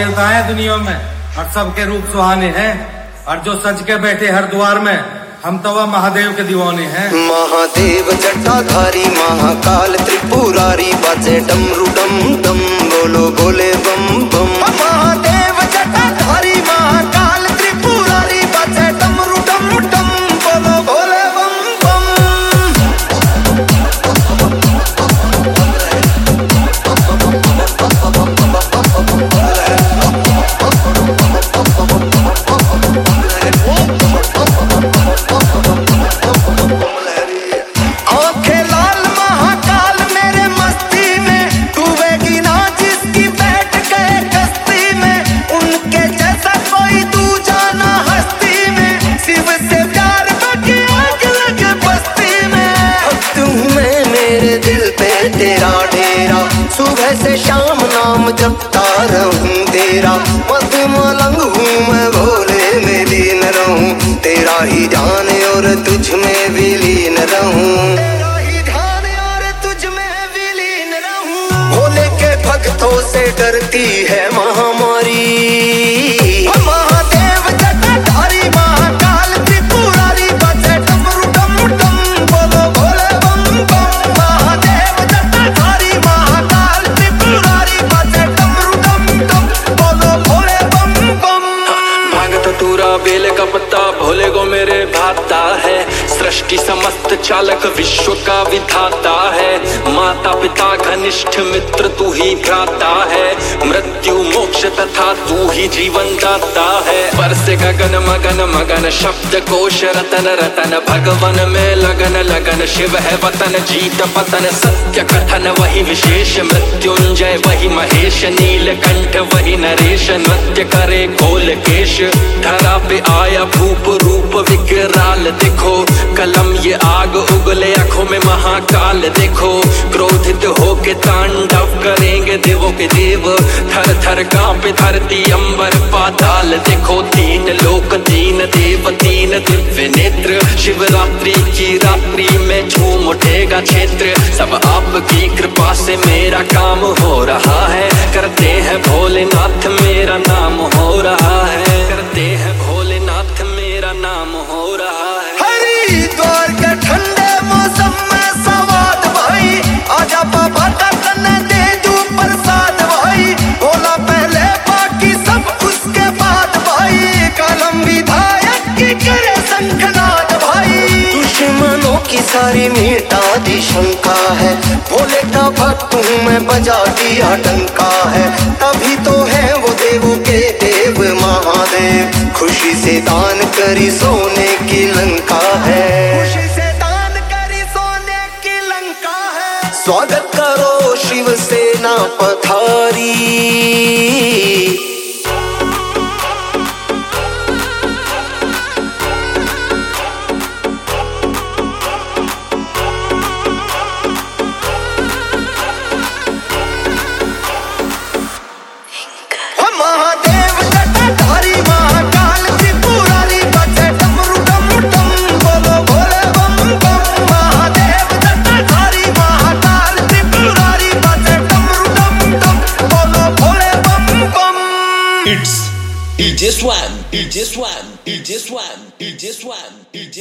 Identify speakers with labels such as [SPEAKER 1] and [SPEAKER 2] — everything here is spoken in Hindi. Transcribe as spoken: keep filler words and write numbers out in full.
[SPEAKER 1] देवता है दुनिया में और सबके रूप सुहाने हैं, और जो सज के बैठे हर द्वार में हम तो वह महादेव के दीवाने हैं।
[SPEAKER 2] महादेव जटाधारी महाकाल त्रिपुरारी बाजे डमरू डम डम बोलो बोले बम बम। महादेव जटाधारी महाकाल त्रिपुरारी बाजे डमरू डम डम बोलो बोले बम बम। सुबह से शाम नाम जपता रहूं तेरा, मत मलंग हूँ मैं भोले में लीन रहूं, तेरा ही ध्यान और तुझ में विलीन रहूं, तेरा ही ध्यान और तुझ में विलीन रहूं। भोले के भक्तों से डरती है महामारी, महादेव जटाधारी महाकाल त्रिपुरारी बाजे डमरू डम डम बोलो भोले बम बम। महादेव जटाधारी महाकाल त्रिपुरारी बाजे डमरू डम डम बोलो भोले बम बम।
[SPEAKER 3] भांग धतूरा बेल का पत्ता भोले को मेरे भाता है, सृष्टि समस्त चालक विश्व का विधाता है, माता पिता घनिष्ठ मित्र तू ही भ्राता है, मृत्यु मोक्ष तथा तू ही जीवन दाता है। परसे गगन मगन मगन शब्द कोश रतन रतन, भगवन में लगन लगन, शिव है वतन जीत पतन, सत्य कथन वही विशेष, मृत्युंजय वही महेश, नीलकंठ वही नरेश, नृत्य करे खोल केश, धरा पे आया भूप रूप विकराल देखो, कलम ये आग उगले आंखों में महाकाल देखो, क्रोधित होके तांडव करेंगे देवों के देव, थर थर कांपे धरती अंबर पाताल देखो, तीन लोक तीन देव तीन दिव्य नेत्र, शिवरात्रि की रात्रि में झूम उठेगा क्षेत्र, सब आपकी कृपा से मेरा काम हो रहा है, करते हैं भोलेनाथ मेरा नाम हो रहा है, करते हैं भोलेनाथ मेरा नाम हो रहा है।
[SPEAKER 2] हरिद्वार के ठंडे मौसम में सवाद भाई, आजा बाबा दर्शन दे तू प्रसाद भाई, भोला पहले बाकी सब उसके बाद भाई, कलम विधायक की करे शंखनाद भाई, दुश्मनों की सारी मिटा दी शंका है, भोले का भक्त हूँ मैं बजा दिया डंका है, तभी तो है वो देवों के देव महादेव, खुशी से दान करी सोने की लंका है, खुशी से दान करी सोने की लंका है। स्वागत करो शिव सेना पधारी, महादेव जटाधारी महाकाल त्रिपुरारी बाजे डमरू डम डम बोलो भोले बम बम। महादेव जटाधारी महाकाल त्रिपुरारी बाजे डमरू डम डम बोलो भोले बम बम।
[SPEAKER 4] It's D J Swan, D J Swan, D J Swan, D J Swan, D J